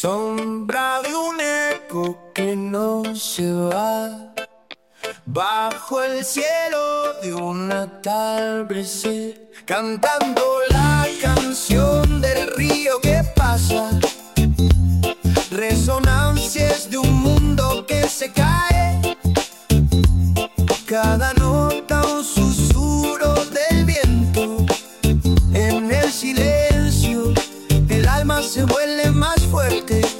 Sombra de un eco que no se va, bajo el cielo de un atardecer, cantando la canción del río que pasa, resonancias de un mundo que se cae, cada nota un susurro del viento. En el silencio el alma se vuelve más fuerte.